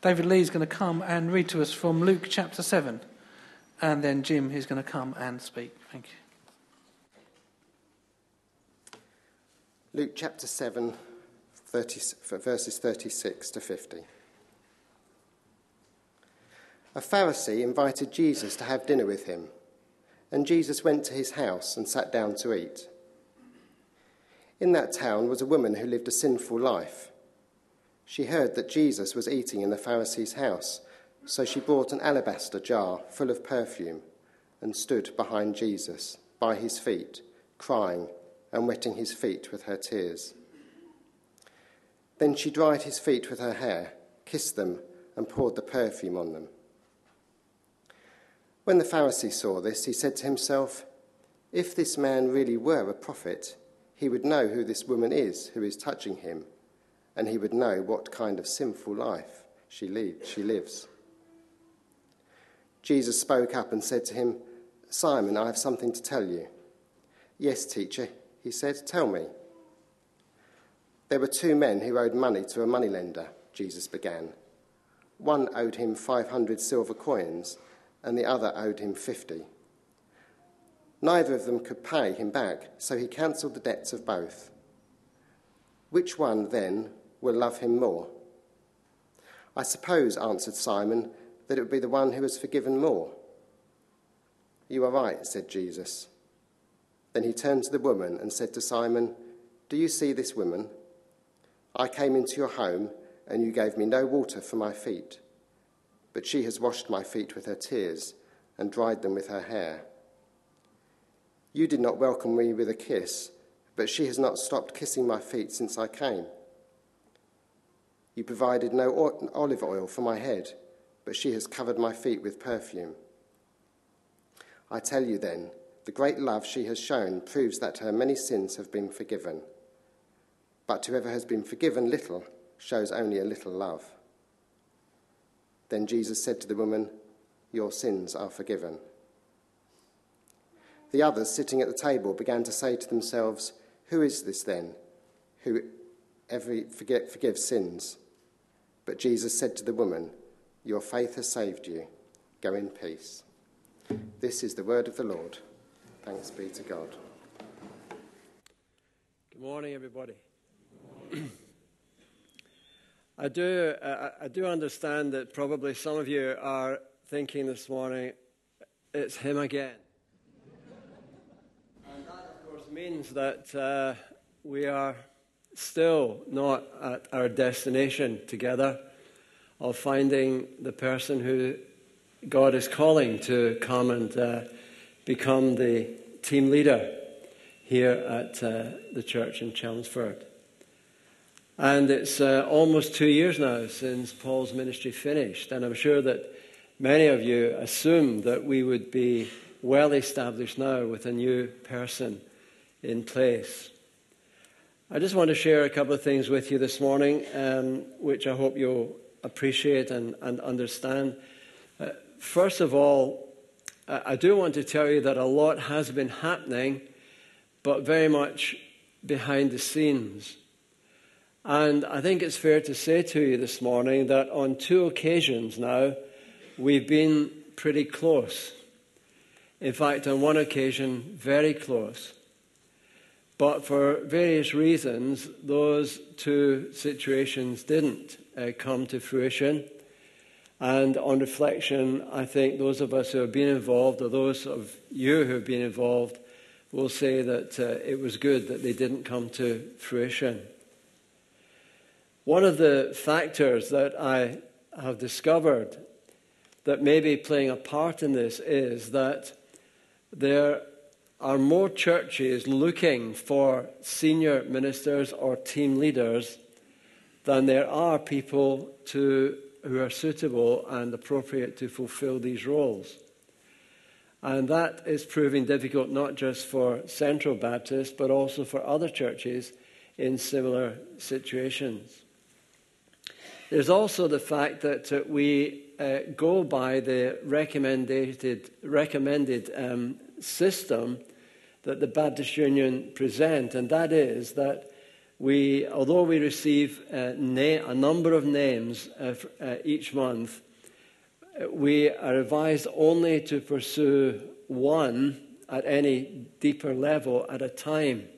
David Lee is going to come and read to us from Luke chapter 7. And then Jim is going to come and speak. Thank you. Luke chapter 7, verses 36 to 50. A Pharisee invited Jesus to have dinner with him, and Jesus went to his house and sat down to eat. In that town was a woman who lived a sinful life. She heard that Jesus was eating in the Pharisee's house, so she brought an alabaster jar full of perfume and stood behind Jesus, by his feet, crying and wetting his feet with her tears. Then she dried his feet with her hair, kissed them, and poured the perfume on them. When the Pharisee saw this, he said to himself, "If this man really were a prophet, he would know who this woman is who is touching him, and he would know what kind of sinful life she lives." Jesus spoke up and said to him, "Simon, I have something to tell you." "Yes, teacher," he said, "tell me." "There were 2 men who owed money to a moneylender," Jesus began. "One owed him 500 silver coins, and the other owed him 50. Neither of them could pay him back, so he cancelled the debts of both. Which one, then, will love him more?" "I suppose," answered Simon, "that it would be the one who has forgiven more." "You are right," said Jesus. Then he turned to the woman and said to Simon, "Do you see this woman? I came into your home, and you gave me no water for my feet, but she has washed my feet with her tears and dried them with her hair. You did not welcome me with a kiss, but she has not stopped kissing my feet since I came. You provided no olive oil for my head, but she has covered my feet with perfume. I tell you then, the great love she has shown proves that her many sins have been forgiven. But whoever has been forgiven little shows only a little love." Then Jesus said to the woman, "Your sins are forgiven." The others sitting at the table began to say to themselves, "Who is this then, who forgives sins?" But Jesus said to the woman, "Your faith has saved you. Go in peace." This is the word of the Lord. Thanks be to God. Good morning, everybody. I do understand that probably some of you are thinking this morning, it's him again. And that, of course, means that we are still not at our destination together of finding the person who God is calling to come and become the team leader here at the church in Chelmsford. And it's almost 2 years now since Paul's ministry finished, and I'm sure that many of you assumed that we would be well established now with a new person in place. I just want to share a couple of things with you this morning, which I hope you'll appreciate and understand. First of all, I do want to tell you that a lot has been happening, but very much behind the scenes. And I think it's fair to say to you this morning that on 2 occasions now, we've been pretty close. In fact, on one occasion, very close. But for various reasons, those 2 situations didn't come to fruition. And on reflection, I think those of us who have been involved, or those of you who have been involved, will say that it was good that they didn't come to fruition. One of the factors that I have discovered that may be playing a part in this is that there are more churches looking for senior ministers or team leaders than there are people who are suitable and appropriate to fulfill these roles. And that is proving difficult not just for Central Baptist, but also for other churches in similar situations. There's also the fact that we go by the recommended system that the Baptist Union present, and that is that although we receive a number of names each month, we are advised only to pursue one at any deeper level at a time.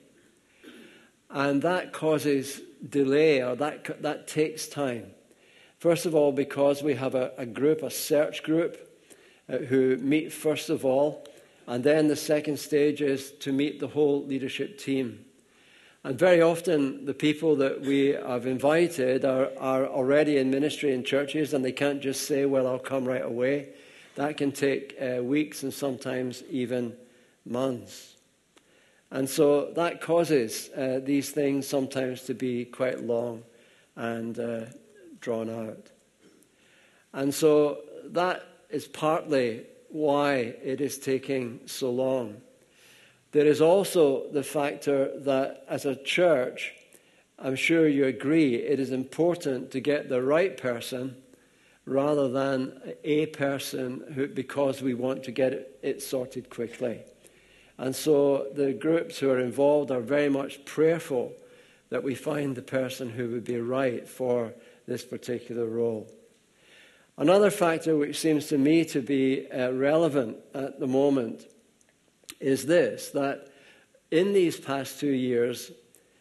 And that causes delay, or that takes time. First of all, because we have a search group, who meet first of all, and then the second stage is to meet the whole leadership team. And very often the people that we have invited are already in ministry in churches, and they can't just say, well, I'll come right away. That can take weeks and sometimes even months. And so that causes these things sometimes to be quite long and drawn out. And so that is partly why it is taking so long. There is also the factor that as a church, I'm sure you agree, it is important to get the right person rather than a person because we want to get it sorted quickly. And so the groups who are involved are very much prayerful that we find the person who would be right for this particular role. Another factor which seems to me to be relevant at the moment is this, that in these past 2 years,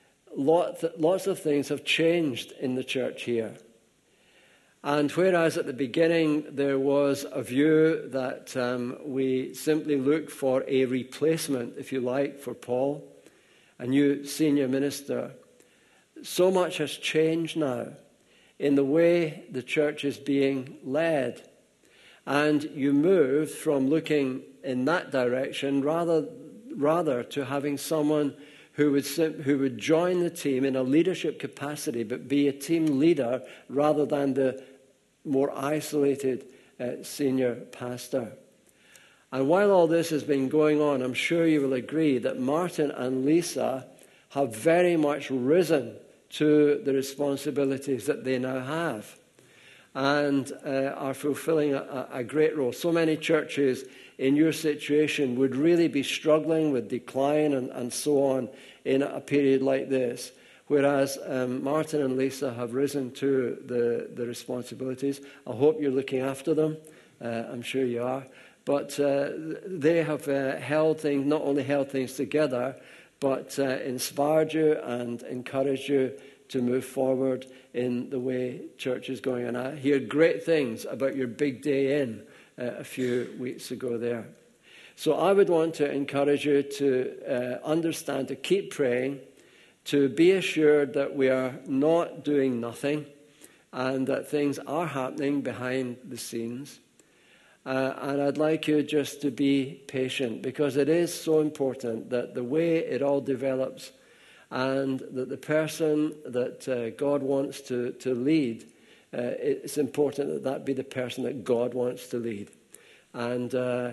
lots of things have changed in the church here. And whereas at the beginning there was a view that we simply look for a replacement, if you like, for Paul, a new senior minister, so much has changed now in the way the church is being led. And you move from looking in that direction rather to having someone who would join the team in a leadership capacity but be a team leader rather than the more isolated senior pastor. And while all this has been going on, I'm sure you will agree that Martin and Lisa have very much risen to the responsibilities that they now have and are fulfilling a great role. So many churches in your situation would really be struggling with decline and so on in a period like this, whereas Martin and Lisa have risen to the responsibilities. I hope you're looking after them. I'm sure you are. But they have not only held things together, but inspired you and encouraged you to move forward in the way church is going. And I hear great things about your big day in a few weeks ago there. So I would want to encourage you to understand, to keep praying, to be assured that we are not doing nothing and that things are happening behind the scenes. And I'd like you just to be patient, because it is so important that the way it all develops and that the person that God wants to lead, it's important that be the person that God wants to lead. And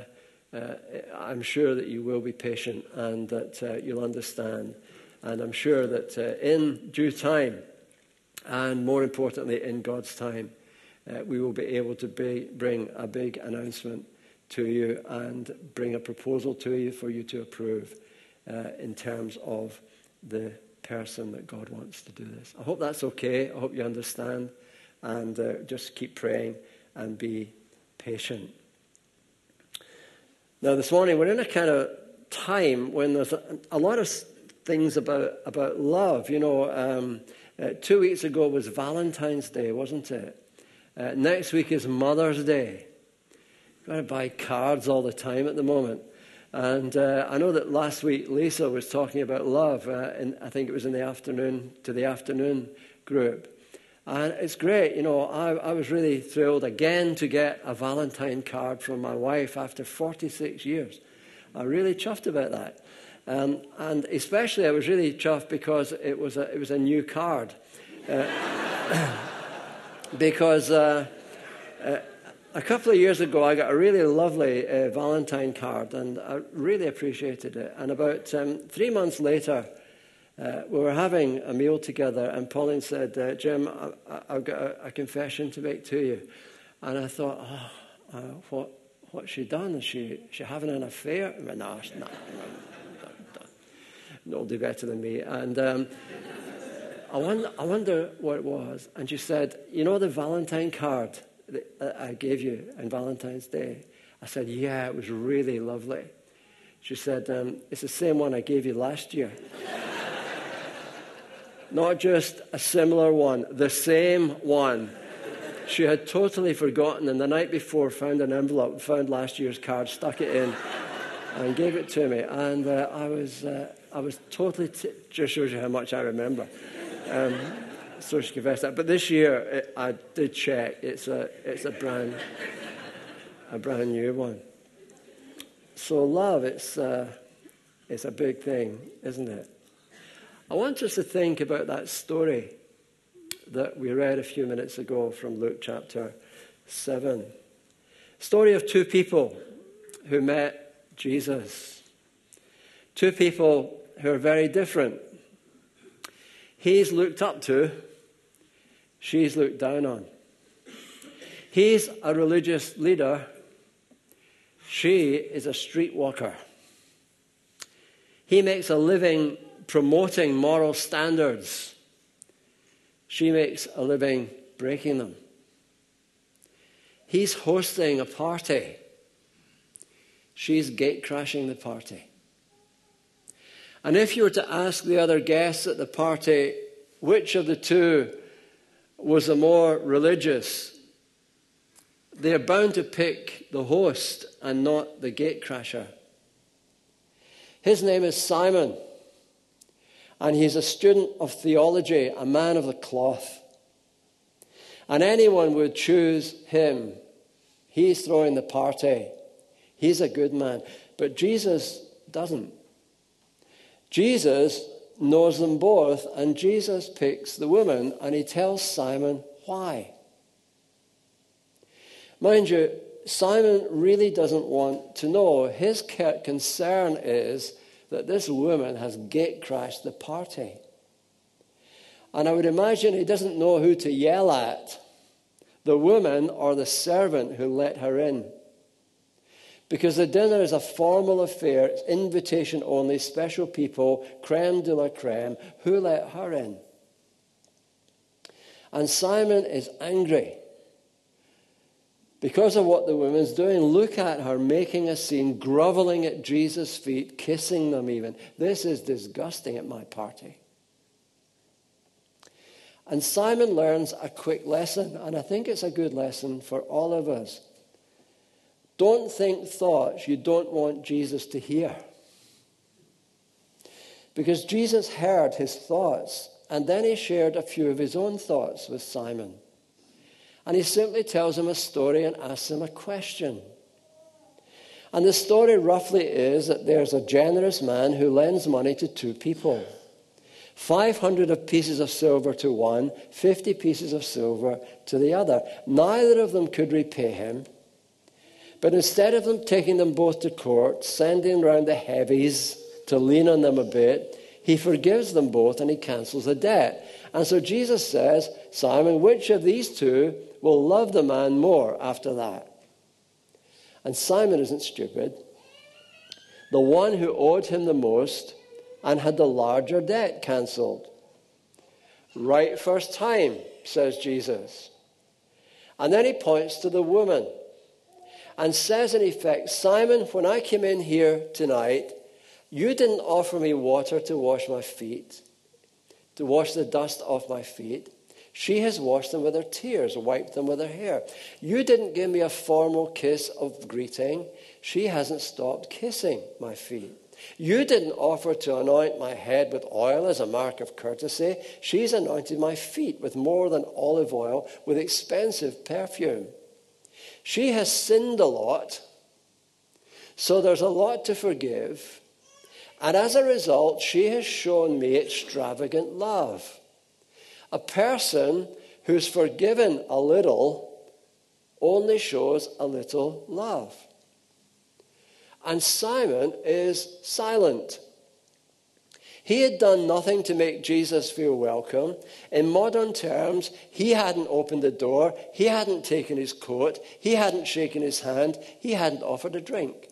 I'm sure that you will be patient and that you'll understand. And I'm sure that in due time, and more importantly in God's time, we will be able to bring a big announcement to you and bring a proposal to you for you to approve in terms of the person that God wants to do this. I hope that's okay. I hope you understand. And just keep praying and be patient. Now, this morning, we're in a kind of time when there's a lot of things about love. You know, 2 weeks ago was Valentine's Day, wasn't it? Next week is Mother's Day. You've got to buy cards all the time at the moment. And I know that last week Lisa was talking about love, and I think it was in the afternoon group. And it's great, you know, I was really thrilled again to get a Valentine card from my wife after 46 years. I'm really chuffed about that. And especially I was really chuffed because it was a new card. Because a couple of years ago, I got a really lovely Valentine card, and I really appreciated it. And about 3 months later, we were having a meal together, and Pauline said, Jim, I've got a confession to make to you. And I thought, what's she done? Is she having an affair? I mean, no, she's not. Nobody better than me. And I wonder what it was. And she said, you know the Valentine card that I gave you on Valentine's Day? I said, yeah, it was really lovely. She said, it's the same one I gave you last year. Not just a similar one, the same one. She had totally forgotten, and the night before found an envelope, found last year's card, stuck it in, and gave it to me. And I was totally, just shows you how much I remember. So she confessed that. But this year, I did check. It's a brand new one. So love, it's a big thing, isn't it? I want us to think about that story that we read a few minutes ago from Luke chapter 7. Story of two people who met Jesus. Two people who are very different. He's looked up to, she's looked down on. He's a religious leader, she is a streetwalker. He makes a living promoting moral standards. She makes a living breaking them. He's hosting a party. She's gate-crashing the party. And if you were to ask the other guests at the party which of the two was the more religious, they're bound to pick the host and not the gate-crasher. His name is Simon, and he's a student of theology, a man of the cloth. And anyone would choose him. He's throwing the party. He's a good man. But Jesus doesn't. Jesus knows them both, and Jesus picks the woman, and he tells Simon why. Mind you, Simon really doesn't want to know. His concern is that this woman has gate-crashed the party. And I would imagine he doesn't know who to yell at, the woman or the servant who let her in. Because the dinner is a formal affair, it's invitation only, special people, creme de la creme. Who let her in? And Simon is angry because of what the woman's doing. Look at her making a scene, groveling at Jesus' feet, kissing them even. This is disgusting at my party. And Simon learns a quick lesson, and I think it's a good lesson for all of us. Don't think thoughts you don't want Jesus to hear. Because Jesus heard his thoughts, and then he shared a few of his own thoughts with Simon. And he simply tells him a story and asks him a question. And the story roughly is that there's a generous man who lends money to two people. 500 pieces of silver to one, 50 pieces of silver to the other. Neither of them could repay him. But instead of them taking them both to court, sending around the heavies to lean on them a bit, he forgives them both and he cancels the debt. And so Jesus says, Simon, which of these two will love the man more after that? And Simon isn't stupid. The one who owed him the most and had the larger debt cancelled. Right first time, says Jesus. And then he points to the woman and says in effect, Simon, when I came in here tonight, you didn't offer me water to wash my feet, to wash the dust off my feet. She has washed them with her tears, wiped them with her hair. You didn't give me a formal kiss of greeting. She hasn't stopped kissing my feet. You didn't offer to anoint my head with oil as a mark of courtesy. She's anointed my feet with more than olive oil, with expensive perfume. She has sinned a lot, so there's a lot to forgive. And as a result, she has shown me extravagant love. A person who's forgiven a little only shows a little love. And Simon is silent. He had done nothing to make Jesus feel welcome. In modern terms, he hadn't opened the door. He hadn't taken his coat. He hadn't shaken his hand. He hadn't offered a drink.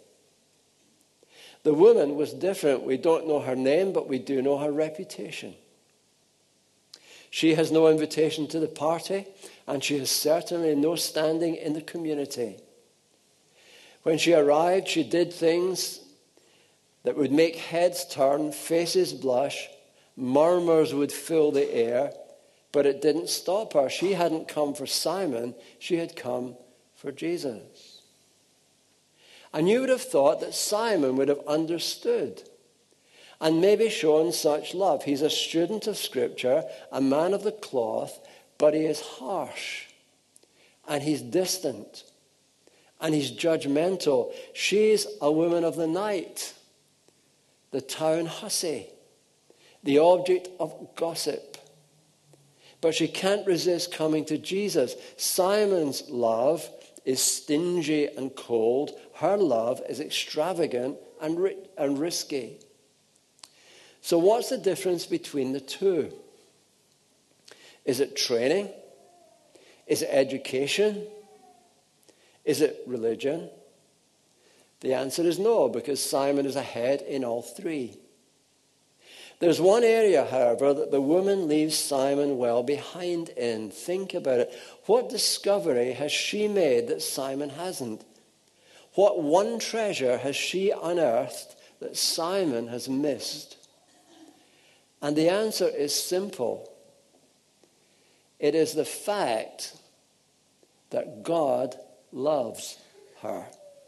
The woman was different. We don't know her name, but we do know her reputation. She has no invitation to the party, and she has certainly no standing in the community. When she arrived, she did things that would make heads turn, faces blush, murmurs would fill the air, but it didn't stop her. She hadn't come for Simon, she had come for Jesus. And you would have thought that Simon would have understood and maybe shown such love. He's a student of Scripture, a man of the cloth, but he is harsh, and he's distant, and he's judgmental. She's a woman of the night, the town hussy, the object of gossip. But she can't resist coming to Jesus. Simon's love is stingy and cold. Her love is extravagant and risky. So what's the difference between the two? Is it training? Is it education? Is it religion? The answer is no, because Simon is ahead in all three. There's one area, however, that the woman leaves Simon well behind in. Think about it. What discovery has she made that Simon hasn't? What one treasure has she unearthed that Simon has missed? And the answer is simple. It is the fact that God loves her.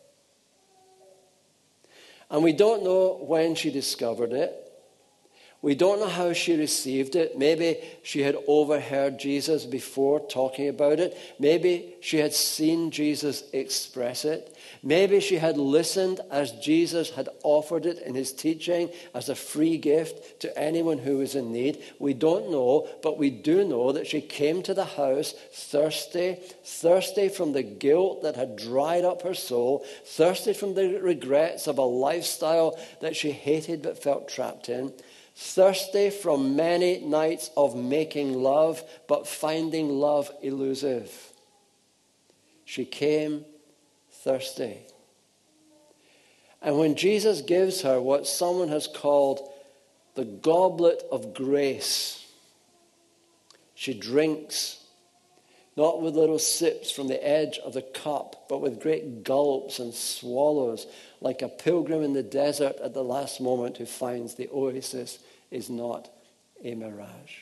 And we don't know when she discovered it. We don't know how she received it. Maybe she had overheard Jesus before talking about it. Maybe she had seen Jesus express it. Maybe she had listened as Jesus had offered it in his teaching as a free gift to anyone who was in need. We don't know, but we do know that she came to the house thirsty from the guilt that had dried up her soul, thirsty from the regrets of a lifestyle that she hated but felt trapped in, thirsty from many nights of making love, but finding love elusive. She came thirsty. And when Jesus gives her what someone has called the goblet of grace, she drinks, not with little sips from the edge of the cup, but with great gulps and swallows, like a pilgrim in the desert at the last moment who finds the oasis is not a mirage.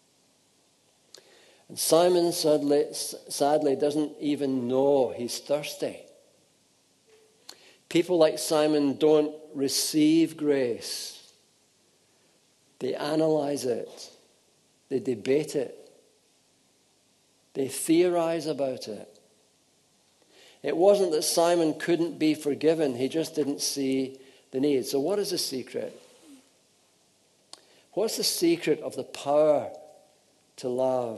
And Simon sadly doesn't even know he's thirsty. People like Simon don't receive grace. They analyze it. They debate it. They theorize about it. It wasn't that Simon couldn't be forgiven. He just didn't see the need. So what is the secret? What's the secret of the power to love?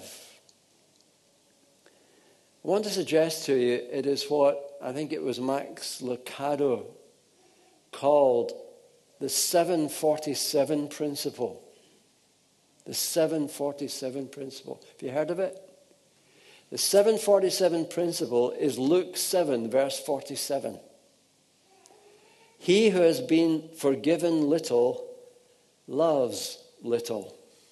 I want to suggest to you it is what I think it was Max Lucado called the 747 principle. The 747 principle. Have you heard of it? The 747 principle is Luke 7, verse 47. He who has been forgiven little loves little.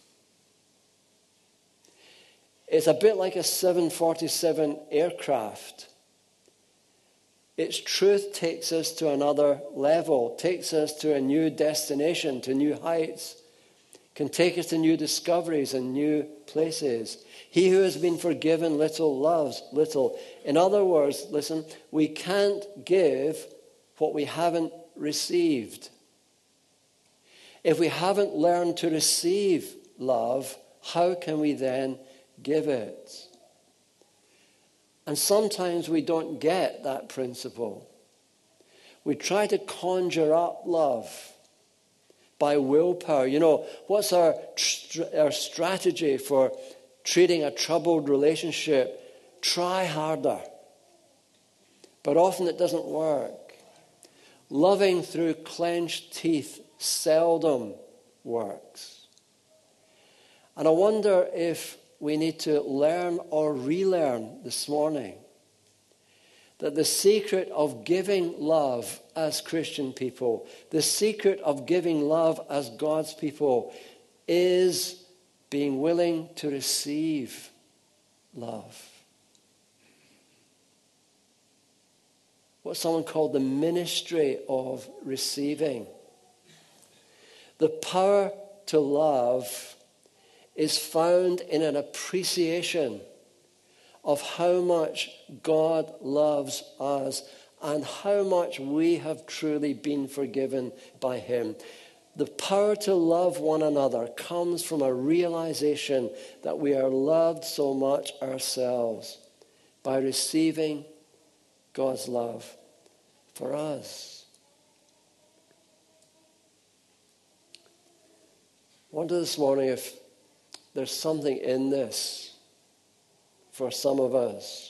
It's a bit like a 747 aircraft. Its truth takes us to another level, takes us to a new destination, to new heights, can take us to new discoveries and new places. He who has been forgiven little loves little. In other words, listen, we can't give what we haven't received. If we haven't learned to receive love, how can we then give it? And sometimes we don't get that principle. We try to conjure up love by willpower. You know, what's our strategy for treating a troubled relationship? Try harder. But often it doesn't work. Loving through clenched teeth seldom works. And I wonder if we need to learn or relearn this morning that the secret of giving love as Christian people, the secret of giving love as God's people, is being willing to receive love. What someone called the ministry of receiving. The power to love is found in an appreciation of how much God loves us and how much we have truly been forgiven by him. The power to love one another comes from a realization that we are loved so much ourselves by receiving God's love for us. I wonder this morning if there's something in this for some of us.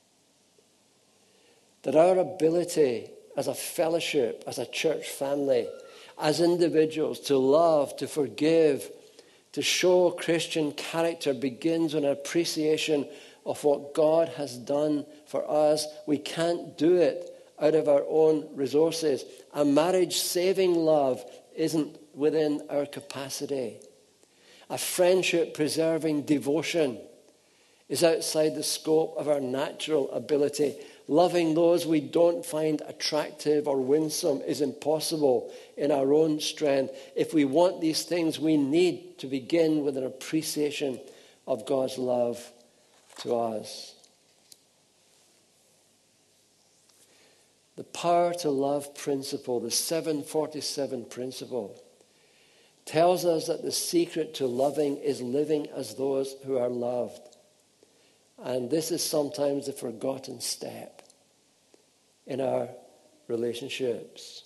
That our ability as a fellowship, as a church family, as individuals to love, to forgive, to show Christian character begins with an appreciation of what God has done for us. We can't do it out of our own resources. A marriage-saving love isn't within our capacity. A friendship-preserving devotion is outside the scope of our natural ability. Loving those we don't find attractive or winsome is impossible in our own strength. If we want these things, we need to begin with an appreciation of God's love to us. The power to love principle, the 747 principle, tells us that the secret to loving is living as those who are loved. And this is sometimes the forgotten step in our relationships.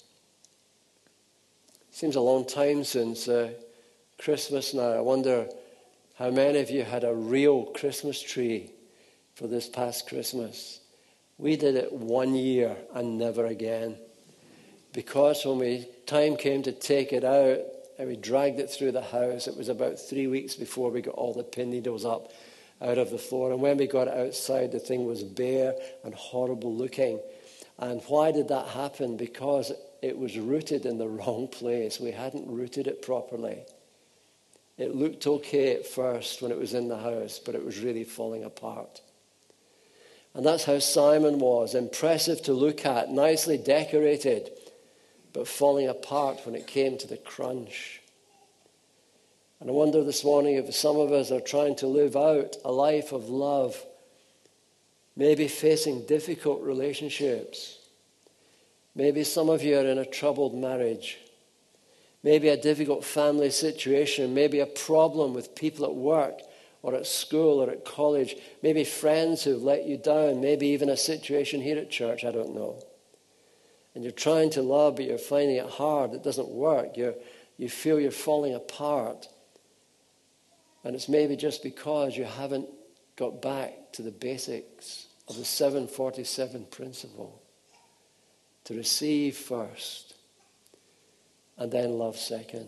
Seems a long time since Christmas now. I wonder how many of you had a real Christmas tree for this past Christmas. We did it 1 year and never again. Because when time came to take it out, and we dragged it through the house, it was about 3 weeks before we got all the pin needles up out of the floor. And when we got it outside, the thing was bare and horrible looking. And why did that happen? Because it was rooted in the wrong place. We hadn't rooted it properly. It looked okay at first when it was in the house, but it was really falling apart. And that's how Simon was. Impressive to look at, nicely decorated, but falling apart when it came to the crunch. And I wonder this morning if some of us are trying to live out a life of love, maybe facing difficult relationships. Maybe some of you are in a troubled marriage. Maybe a difficult family situation. Maybe a problem with people at work or at school or at college. Maybe friends who've let you down. Maybe even a situation here at church, I don't know. And you're trying to love, but you're finding it hard. It doesn't work. You feel you're falling apart. And it's maybe just because you haven't got back to the basics of the 747 principle. To receive first, and then love second.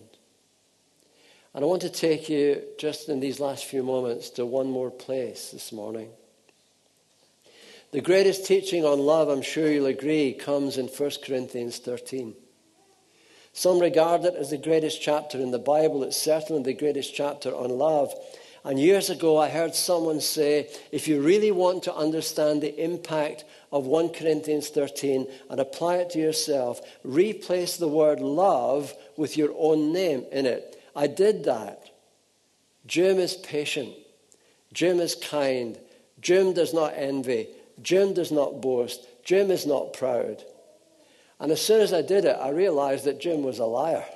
And I want to take you, just in these last few moments, to one more place this morning. The greatest teaching on love, I'm sure you'll agree, comes in 1 Corinthians 13. Some regard it as the greatest chapter in the Bible. It's certainly the greatest chapter on love. And years ago, I heard someone say, if you really want to understand the impact of 1 Corinthians 13 and apply it to yourself, replace the word love with your own name in it. I did that. Jim is patient. Jim is kind. Jim does not envy. Jim does not boast. Jim is not proud. And as soon as I did it, I realized that Jim was a liar.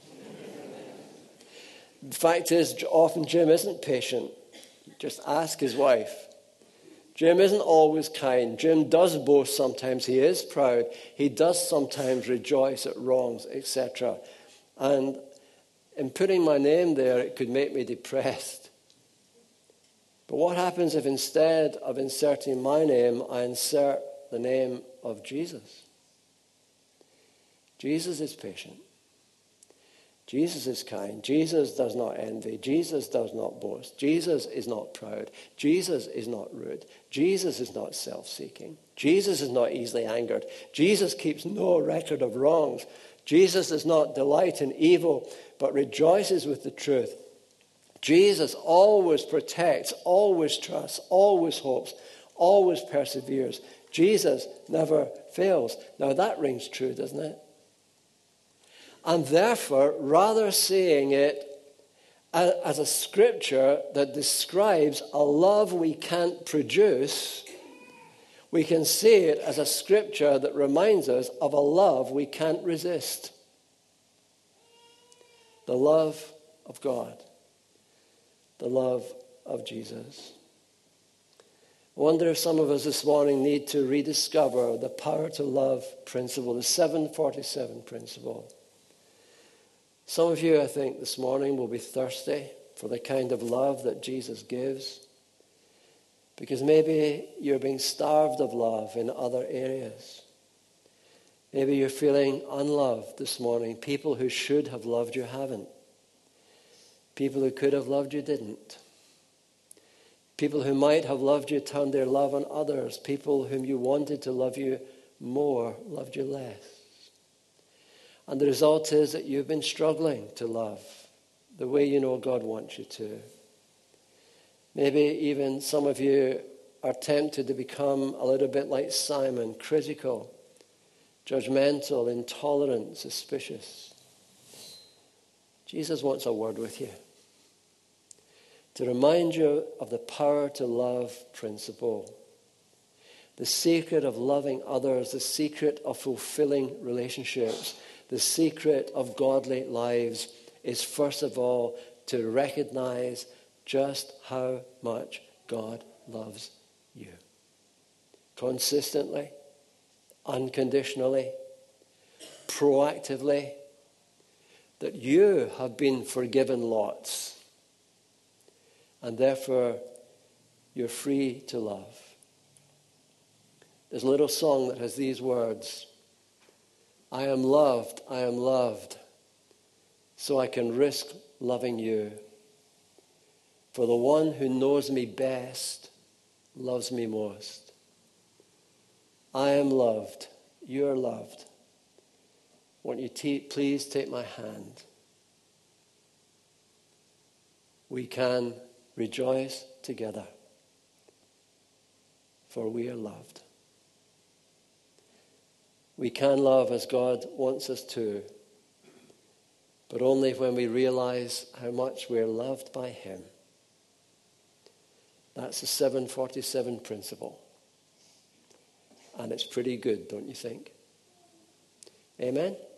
The fact is, often Jim isn't patient. Just ask his wife. Jim isn't always kind. Jim does boast sometimes. He is proud. He does sometimes rejoice at wrongs, etc. And in putting my name there, it could make me depressed. But what happens if instead of inserting my name, I insert the name of Jesus? Jesus is patient. Jesus is kind. Jesus does not envy. Jesus does not boast. Jesus is not proud. Jesus is not rude. Jesus is not self-seeking. Jesus is not easily angered. Jesus keeps no record of wrongs. Jesus does not delight in evil, but rejoices with the truth. Jesus always protects, always trusts, always hopes, always perseveres. Jesus never fails. Now that rings true, doesn't it? And therefore, rather seeing it as a scripture that describes a love we can't produce, we can see it as a scripture that reminds us of a love we can't resist. The love of God. The love of Jesus. I wonder if some of us this morning need to rediscover the power to love principle, the 747 principle. Some of you, I think, this morning will be thirsty for the kind of love that Jesus gives, because maybe you're being starved of love in other areas. Maybe you're feeling unloved this morning. People who should have loved you haven't. People who could have loved you didn't. People who might have loved you turned their love on others. People whom you wanted to love you more loved you less. And the result is that you've been struggling to love the way you know God wants you to. Maybe even some of you are tempted to become a little bit like Simon, critical, judgmental, intolerant, suspicious. Jesus wants a word with you to remind you of the power to love principle. The secret of loving others, the secret of fulfilling relationships, the secret of godly lives is first of all to recognize just how much God loves you. Consistently, unconditionally, proactively, that you have been forgiven lots, and therefore you're free to love. There's a little song that has these words: I am loved, so I can risk loving you. For the one who knows me best loves me most. I am loved, you are loved. Won't you please take my hand? We can rejoice together, for we are loved. We can love as God wants us to, but only when we realize how much we're loved by him. That's the 747 principle. And it's pretty good, don't you think? Amen?